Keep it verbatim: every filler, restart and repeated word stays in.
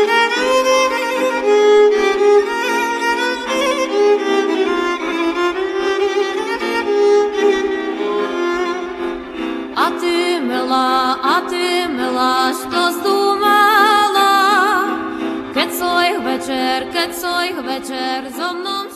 A ty milá, a ty milá, što zdumala, keď svojich večer, keď svojich večer so mnou